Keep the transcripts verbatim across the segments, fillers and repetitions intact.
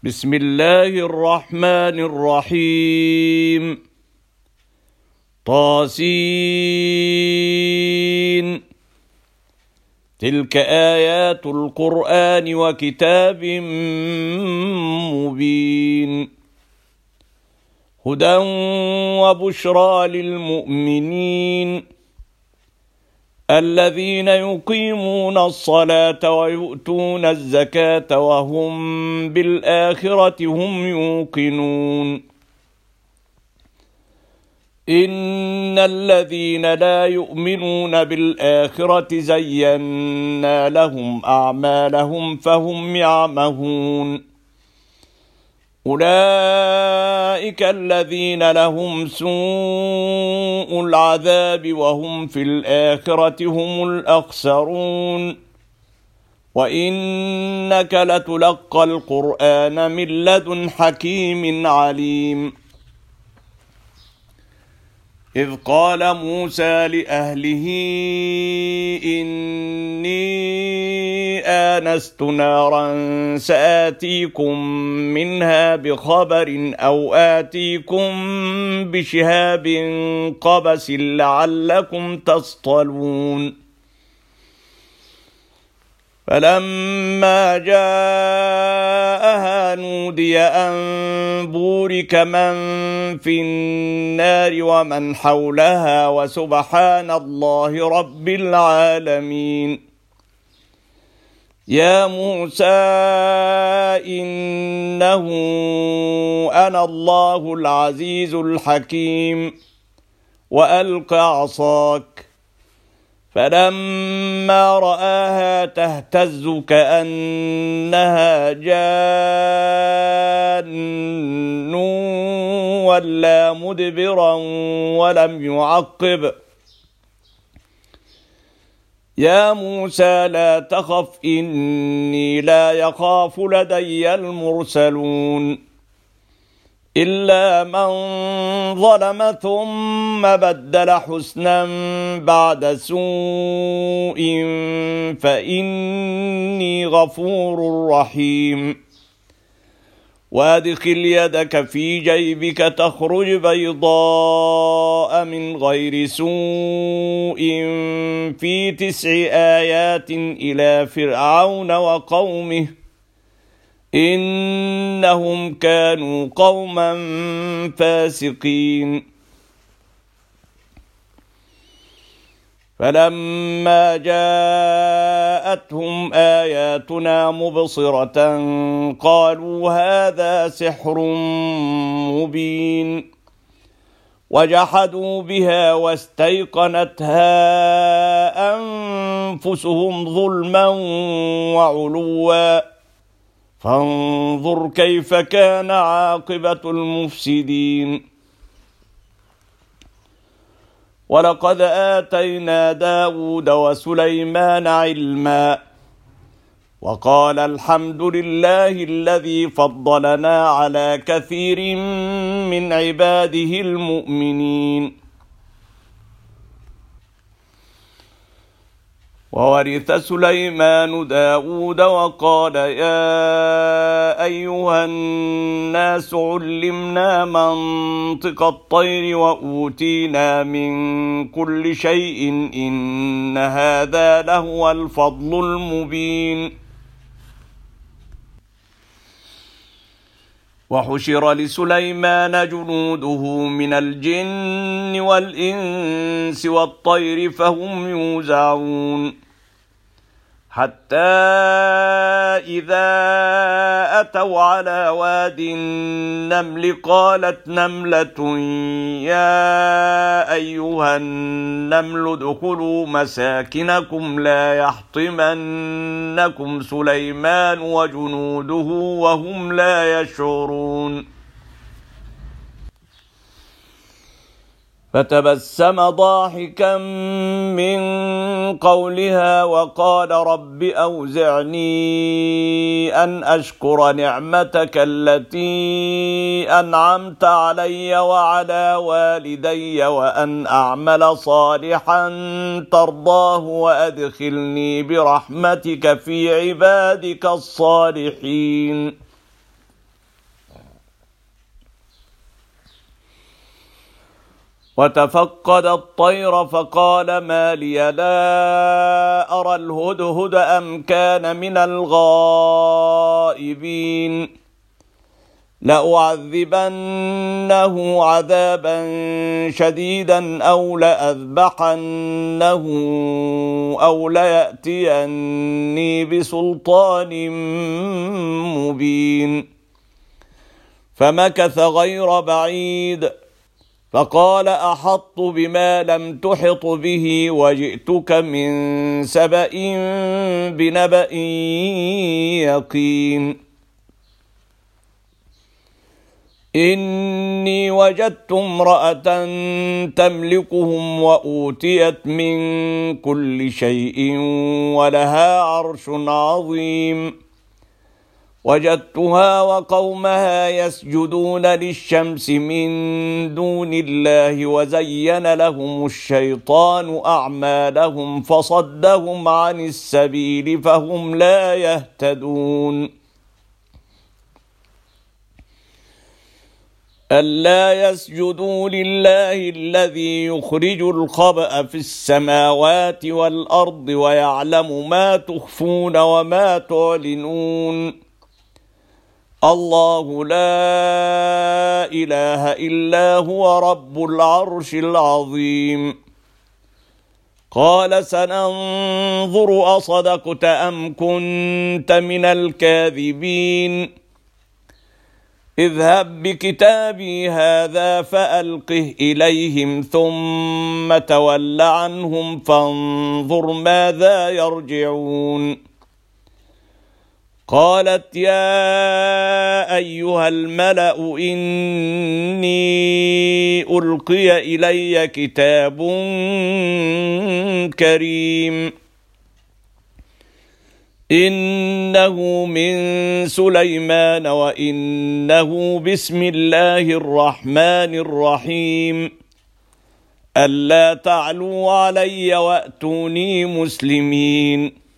بسم الله الرحمن الرحيم. طاسين. تلك آيات القرآن وكتاب مبين، هدى وبشرى للمؤمنين الذين يقيمون الصلاة ويؤتون الزكاة وهم بالآخرة هم يوقنون. إن الذين لا يؤمنون بالآخرة زينا لهم أعمالهم فهم يعمهون. أولئك الذين لهم سوء العذاب وهم في الآخرة هم الأخسرون. وإنك لتلقى القرآن من لدن حكيم عليم. إذ قال موسى لأهله إني آنست نارا سآتيكم منها بخبر أو آتيكم بشهاب قبس لعلكم تصطلون. فلما جاءها نودي أن بورك من في النار ومن حولها وسبحان الله رب العالمين. يا موسى إنه أنا الله العزيز الحكيم وألق عصاك. فلما رآها تهتز كأنها جان ولا مدبرا ولم يعقب. يا موسى لا تخف إني لا يخاف لدي المرسلون. إلا من ظلم ثم بدل حسنا بعد سوء فإني غفور رحيم. وادخل يدك في جيبك تخرج بيضاء من غير سوء في تسع آيات إلى فرعون وقومه إنهم كانوا قوما فاسقين. فلما جاءتهم آياتنا مبصرة قالوا هذا سحر مبين. وجحدوا بها واستيقنتها أنفسهم ظلما وعلوا فانظر كيف كان عاقبة المفسدين. ولقد آتينا داود وسليمان علما وقال الحمد لله الذي فضلنا على كثير من عباده المؤمنين. وورث سليمان داود وقال يا أيها الناس علمنا منطق الطير وأوتينا من كل شيء إن هذا لهو الفضل المبين. وحشر لسليمان جنوده من الجن والإنس والطير فهم يوزعون. حتى إذا أتوا على واد النمل قالت نملة يا أيها النمل ادخلوا مساكنكم لا يحطمنكم سليمان وجنوده وهم لا يشعرون. فتبسم ضاحكا من قولها وقال رب أوزعني أن أشكر نعمتك التي أنعمت علي وعلى والدي وأن أعمل صالحا ترضاه وأدخلني برحمتك في عبادك الصالحين. وتفقد الطير فقال ما لي لا أرى الهدهد أم كان من الغائبين لأعذبنه عذابا شديدا أو لأذبحنه أو ليأتيني بسلطان مبين فمكث غير بعيد فقال أحطت بما لم تحط به وجئتك من سبأ بنبأ يقين إني وجدت امرأة تملكهم وأوتيت من كل شيء ولها عرش عظيم وجدتها وقومها يسجدون للشمس من دون الله وزين لهم الشيطان أعمالهم فصدهم عن السبيل فهم لا يهتدون ألا يسجدوا لله الذي يخرج الخبأ في السماوات والأرض ويعلم ما تخفون وما تعلنون الله لا إله إلا هو رب العرش العظيم قال سننظر أصدقت أم كنت من الكاذبين اذهب بكتابي هذا فألقه إليهم ثم تول عنهم فانظر ماذا يرجعون قالت يا أيها الملأ إني ألقي إلي كتاب كريم إنه من سليمان وإنه بسم الله الرحمن الرحيم ألا تعلوا علي وأتوني مسلمين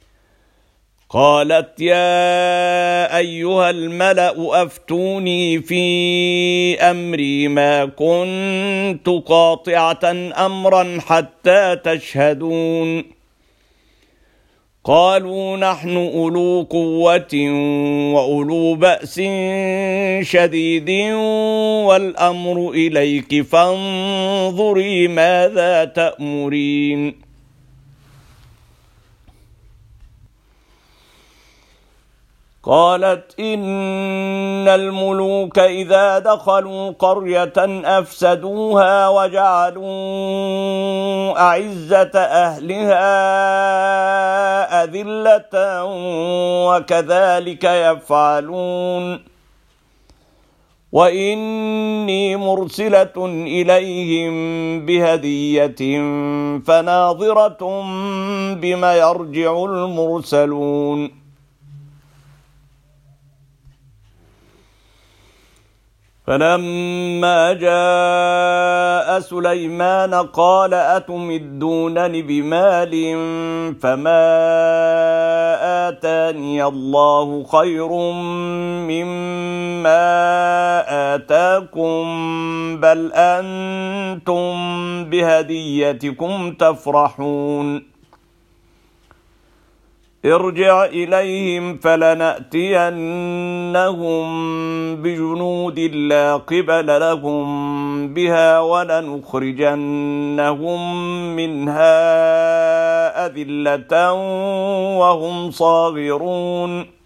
قالت يا أيها الملأ أفتوني في أمري ما كنت قاطعة أمرا حتى تشهدون قالوا نحن أولو قوة وأولو بأس شديد والأمر إليك فانظري ماذا تأمرين قالت إن الملوك إذا دخلوا قرية أفسدوها وجعلوا أعزة أهلها أذلة وكذلك يفعلون وإني مرسلة إليهم بهدية فناظرة بما يرجع المرسلون فلما جاء سليمان قال أتمدونني بمال فما آتاني الله خير مما آتاكم بل أنتم بهديتكم تفرحون ارجع إليهم فلنأتينهم بجنود لا قبل لهم بها ولنخرجنهم منها أذلة وهم صاغرون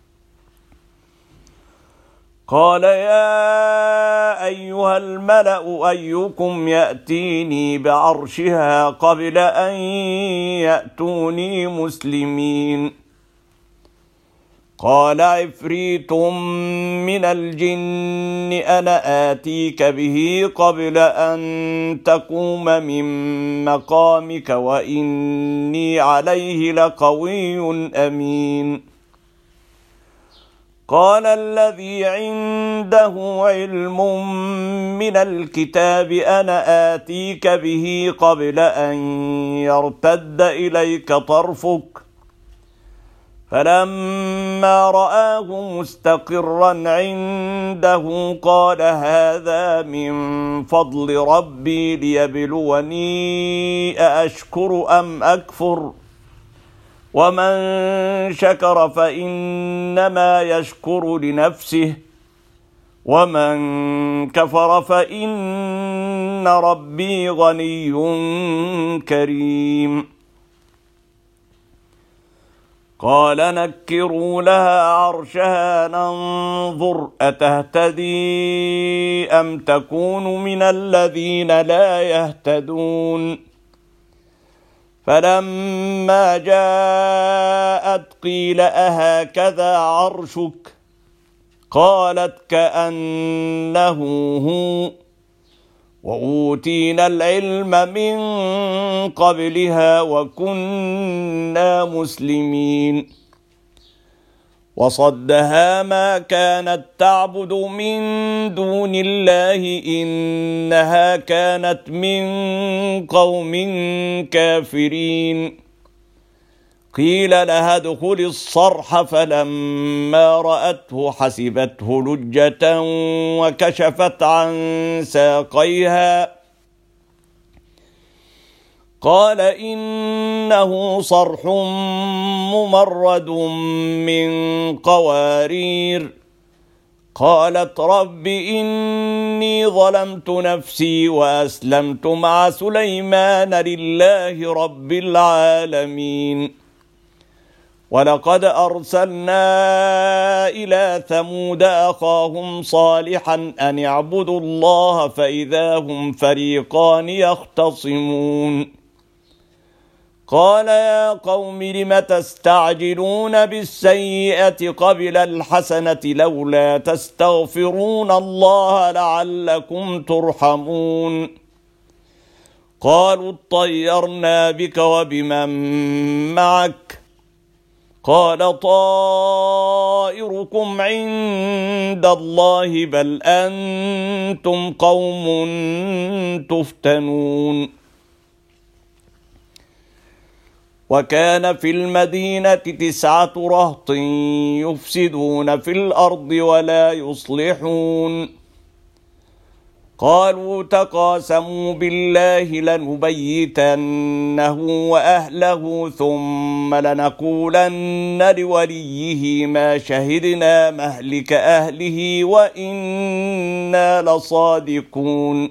قال يا أيها الملأ أيكم يأتيني بعرشها قبل أن يأتوني مسلمين قال عفريت من الجن أنا آتيك به قبل أن تقوم من مقامك وإني عليه لقوي أمين قال الذي عنده علم من الكتاب أنا آتيك به قبل أن يرتد إليك طرفك فلنظر هل يستطيع ربك فلما رآه مستقرا عنده قال هذا من فضل ربي ليبلوني أأشكر أم أكفر ومن شكر فإنما يشكر لنفسه ومن كفر فإن ربي غني كريم. قال نكروا لها عرشها ننظر أتهتدي أم تكون من الذين لا يهتدون. فلما جاءت قيل أهكذا عرشك قالت كأنه هو وأوتينا العلم من قبلها وكنا مسلمين. وصدها ما كانت تعبد من دون الله إنها كانت من قوم كافرين. قيل لها ادخل الصرح فلما رأته حسبته لجة وكشفت عن ساقيها قال إنه صرح ممرد من قوارير. قالت رب إني ظلمت نفسي وأسلمت مع سليمان لله رب العالمين. ولقد أرسلنا إلى ثمود أخاهم صالحا أن اعبدوا الله فإذا هم فريقان يختصمون. قال يا قوم لم تستعجلون بالسيئة قبل الحسنة لولا تستغفرون الله لعلكم ترحمون. قالوا اطيرنا بك وبمن معك قال طائركم عند الله بل أنتم قوم تفتنون. وكان في المدينة تسعة رهط يفسدون في الأرض ولا يصلحون. قالوا تقاسموا بالله لنبيتنه وأهله ثم لنقولن لوليه ما شهدنا مهلك أهله وإنا لصادقون.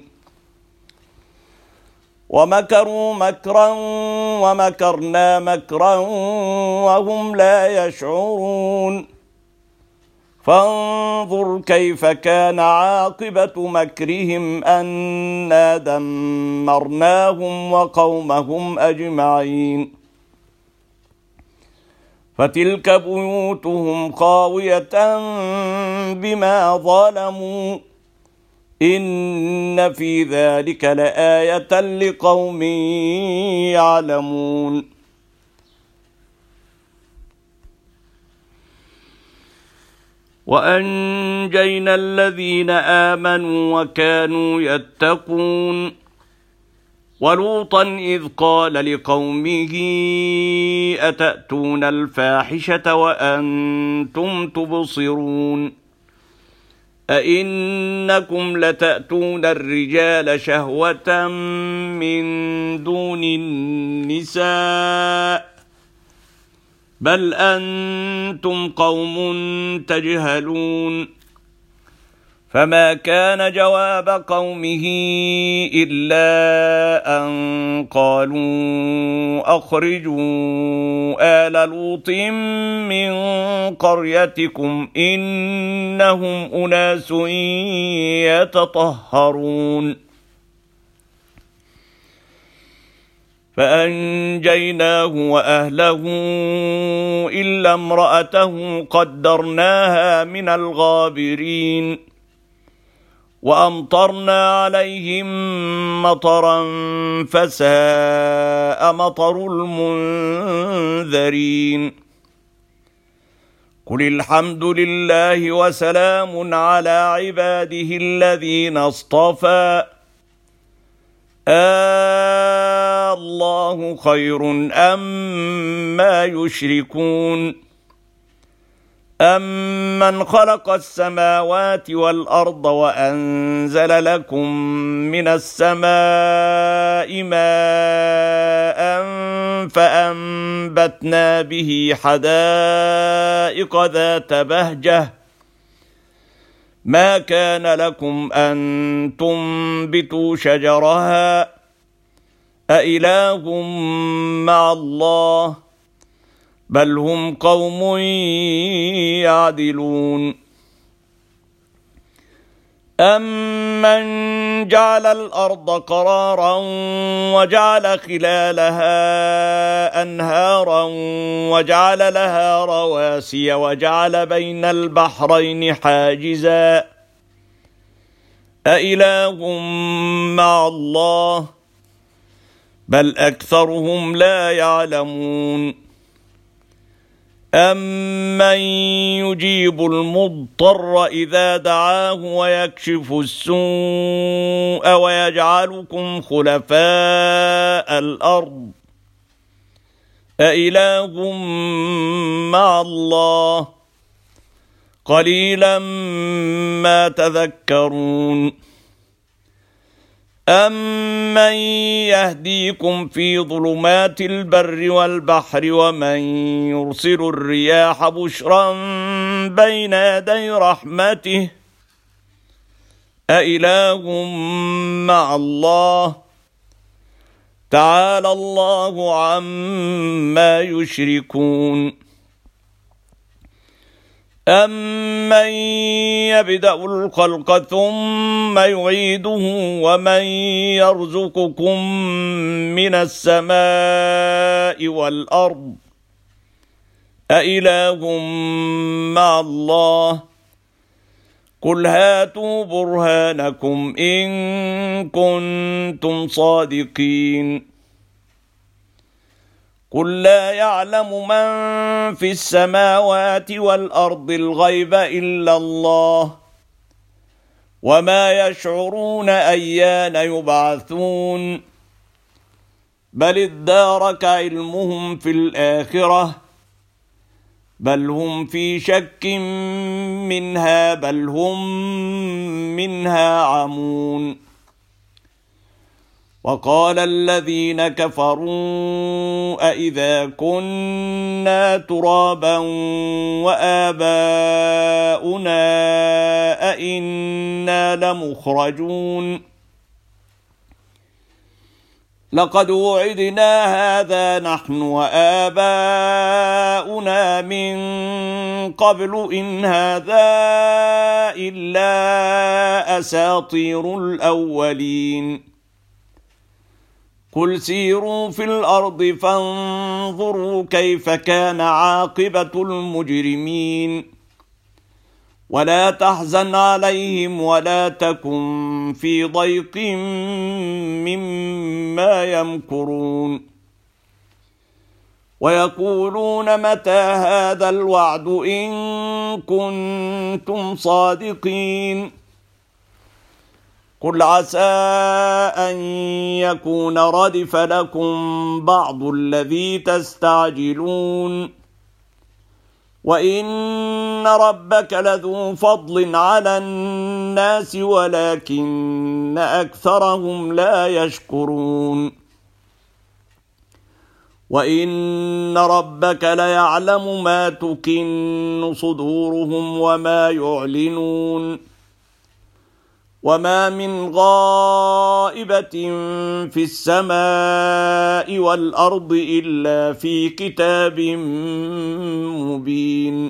ومكروا مكرا ومكرنا مكرا وهم لا يشعرون. فانظر كيف كان عاقبة مكرهم أنا دمرناهم وقومهم أجمعين. فتلك بيوتهم خاوية بما ظلموا إن في ذلك لآية لقوم يعلمون. وأنجينا الذين آمنوا وكانوا يتقون. ولوطا إذ قال لقومه أتأتون الفاحشة وأنتم تبصرون أئنكم لتأتون الرجال شهوة من دون النساء بل أنتم قوم تجهلون. فما كان جواب قومه إلا أن قالوا أخرجوا آل لوط من قريتكم إنهم أناس يتطهرون. فأنجيناه وأهله إلا امرأته قدرناها من الغابرين. وأمطرنا عليهم مطرا فساء مطر المنذرين. قل الحمد لله وسلام على عباده الذين اصطفى آه الله خير أم ما يشركون. أَمَّنْ خَلَقَ السَّمَاوَاتِ وَالْأَرْضَ وَأَنزَلَ لَكُم مِّنَ السَّمَاءِ مَاءً فَأَنبَتْنَا بِهِ حَدَائِقَ ذَاتَ بَهْجَةٍ مَا كَانَ لَكُمْ أَن تُنبِتُوا شَجَرَهَا أَإِلَٰهٌ مَّعَ اللَّهِ بل هم قوم يعدلون أَمَّنْ جعل الأرض قرارا وجعل خلالها أنهارا وجعل لها رواسي وجعل بين البحرين حاجزا أإله مع الله بل أكثرهم لا يعلمون أَمَّنْ يُجِيبُ المضطر إذا دعاه ويكشف السوء ويجعلكم خلفاء الأرض أإله مع الله قليلا ما تذكرون أَمَّنْ يهديكم في ظلمات البر والبحر ومن يرسل الرياح بشرا بين يدي رحمته أإله مع الله تعالى الله عما يشركون أَمَّنْ يَبْدَأُ الْخَلْقَ ثُمَّ يُعِيدُهُ وَمَنْ يَرْزُقُكُم مِّنَ السَّمَاءِ وَالْأَرْضِ أَإِلَٰهٌ مَّعَ اللَّهِ قُلْ هَاتُوا بُرْهَانَكُمْ إِن كُنتُمْ صَادِقِينَ قُل لَّا يَعْلَمُ مَن فِي السَّمَاوَاتِ وَالْأَرْضِ الْغَيْبَ إِلَّا اللَّهُ وَمَا يَشْعُرُونَ أَيَّانَ يُبْعَثُونَ بَلِ ادَّارَكَ عِلْمُهُمْ فِي الْآخِرَةِ بَلْ هُمْ فِي شَكٍّ مِّنْهَا بَلْ هُمْ مِنْهَا عَمُونَ وقال الذين كفروا أئذا كنا ترابا وآباؤنا أئنا لمخرجون لقد وعدنا هذا نحن وآباؤنا من قبل إن هذا إلا أساطير الأولين قل سيروا في الأرض فانظروا كيف كان عاقبة المجرمين ولا تحزن عليهم ولا تكن في ضيق مما يمكرون ويقولون متى هذا الوعد إن كنتم صادقين قل عسى أن يكون ردف لكم بعض الذي تستعجلون وإن ربك لذو فضل على الناس ولكن أكثرهم لا يشكرون وإن ربك ليعلم ما تكن صدورهم وما يعلنون وما من غائبة في السماء والأرض إلا في كتاب مبين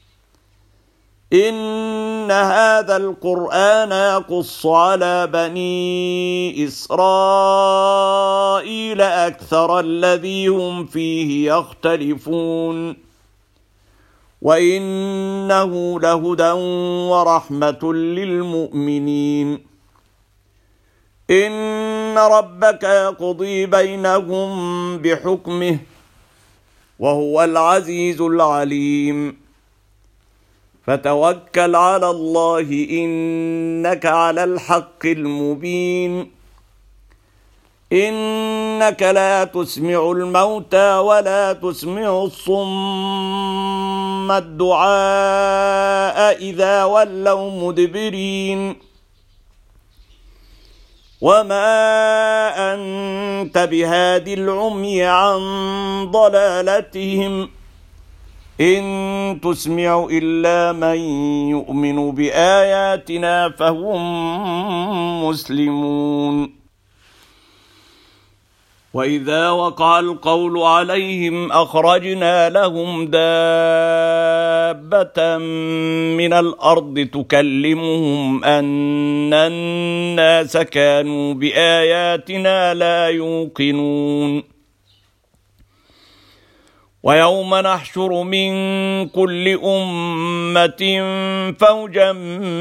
إن هذا القرآن يقص على بني إسرائيل أكثر الذي هم فيه يختلفون وإنه لهدى ورحمة للمؤمنين إن ربك يقضي بينهم بحكمه وهو العزيز العليم فتوكل على الله إنك على الحق المبين إنك لا تسمع الموتى ولا تسمع الصم ثم الدعاء إذا ولوا مدبرين وما أنت بهاد العمي عن ضلالتهم إن تسمع إلا من يؤمن بآياتنا فهم مسلمون وإذا وقع القول عليهم أخرجنا لهم دابة من الأرض تكلمهم أن الناس كانوا بآياتنا لا يوقنون ويوم نحشر من كل أمة فوجا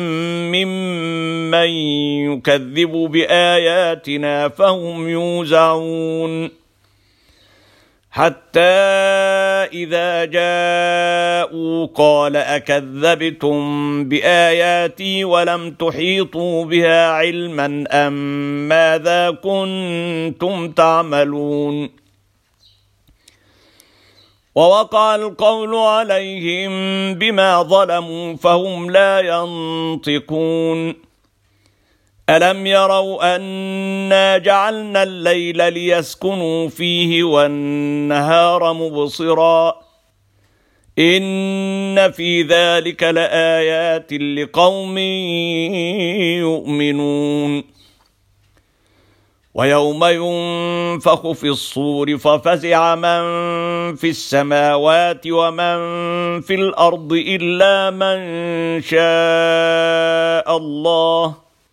ممن يكذب بآياتنا فهم يوزعون حتى إذا جاءوا قال أكذبتم بآياتي ولم تحيطوا بها علما أم ماذا كنتم تعملون ووقع القول عليهم بما ظلموا فهم لا ينطقون ألم يروا أنا جعلنا الليل ليسكنوا فيه والنهار مبصرا إن في ذلك لآيات لقوم يؤمنون ويوم ينفخ في الصور ففزع من في السماوات ومن في الأرض إلا من شاء الله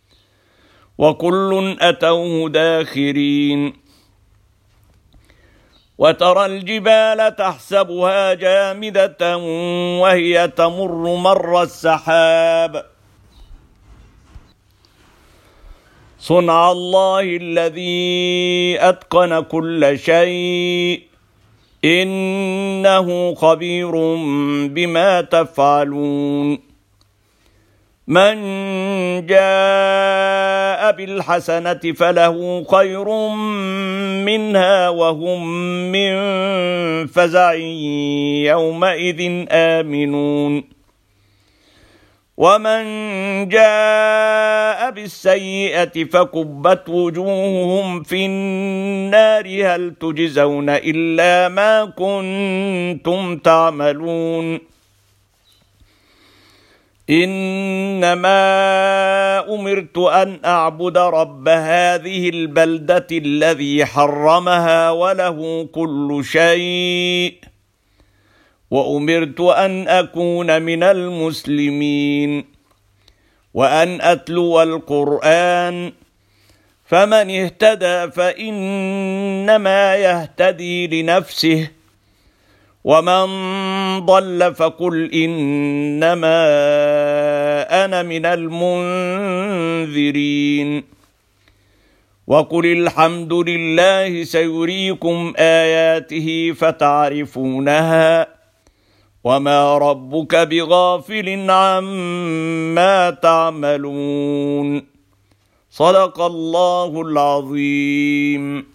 وكل أتوه داخرين وترى الجبال تحسبها جامدة وهي تمر مر السحاب صنع الله الذي أتقن كل شيء إنه خبير بما تفعلون من جاء بالحسنة فله خير منها وهم من فزع يومئذ آمنون ومن جاء بالسيئة فكبت وجوههم في النار هل تجزون إلا ما كنتم تعملون إنما أمرت أن أعبد رب هذه البلدة الذي حرمها وله كل شيء وأمرت أن أكون من المسلمين وأن أتلو القرآن فمن اهتدى فإنما يهتدي لنفسه ومن ضل فقل إنما أنا من المنذرين وقل الحمد لله سيريكم آياته فتعرفونها وما ربك بغافل عما تعملون صدق الله العظيم.